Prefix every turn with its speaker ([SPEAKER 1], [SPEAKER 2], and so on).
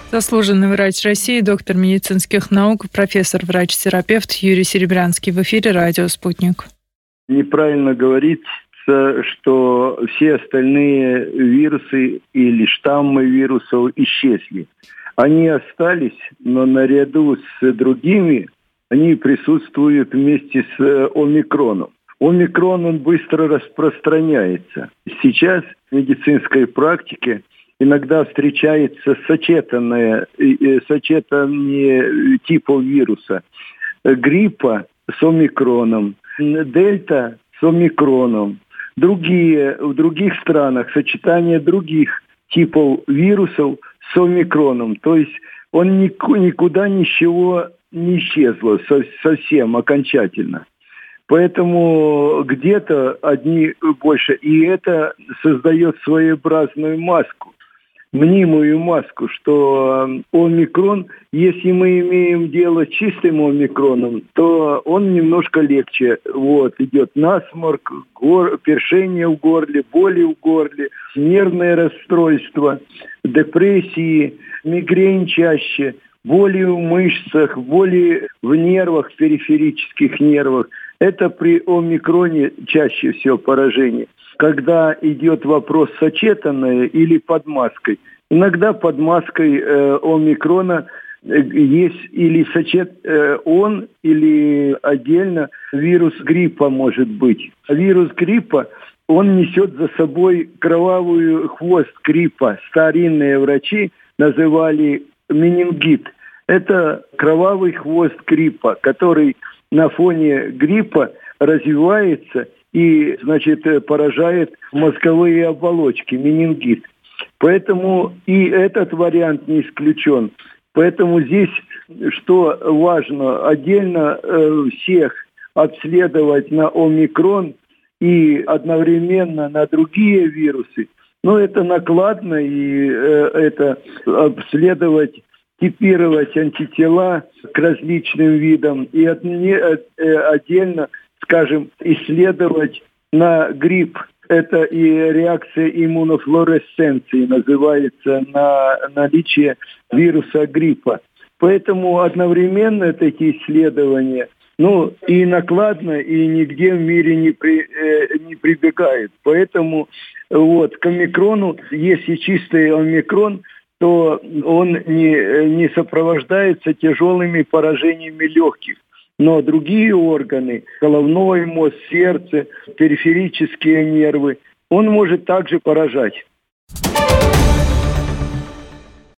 [SPEAKER 1] Заслуженный врач России, доктор медицинских наук, профессор, врач-терапевт Юрий Серебрянский. В эфире «Радио Спутник».
[SPEAKER 2] Неправильно говорится, что все остальные вирусы или штаммы вирусов исчезли. Они остались, но наряду с другими они присутствуют вместе с омикроном. Омикрон, он быстро распространяется. Сейчас в медицинской практике иногда встречается сочетание типов вируса. Гриппа с омикроном, дельта с омикроном. В других странах сочетание других типов вирусов с омикроном. То есть он никуда ничего не исчезло совсем окончательно. Поэтому где-то одни больше. И это создает своеобразную маску, мнимую маску, что омикрон, если мы имеем дело с чистым омикроном, то он немножко легче. Идет насморк, першение в горле, боли в горле, нервное расстройство, депрессии, мигрень чаще, боли в мышцах, боли в нервах, периферических нервах. Это при омикроне чаще всего поражение. Когда идет вопрос сочетанное или под маской. Иногда под маской омикрона есть или он, или отдельно вирус гриппа может быть. Вирус гриппа, он несет за собой кровавый хвост гриппа. Старинные врачи называли менингит. Это кровавый хвост гриппа, который на фоне гриппа развивается и, поражает мозговые оболочки, менингит. Поэтому и этот вариант не исключен. Поэтому здесь, что важно, отдельно всех обследовать на омикрон и одновременно на другие вирусы. Но это накладно, и это обследовать, типировать антитела к различным видам и отдельно, исследовать на грипп. Это и реакция иммунофлуоресценции называется, на наличие вируса гриппа. Поэтому одновременно такие исследования, и накладно, и нигде в мире не прибегают. Поэтому к омикрону, если чистый омикрон, то он не сопровождается тяжелыми поражениями легких. Но другие органы, головной мозг, сердце, периферические нервы, он может также поражать.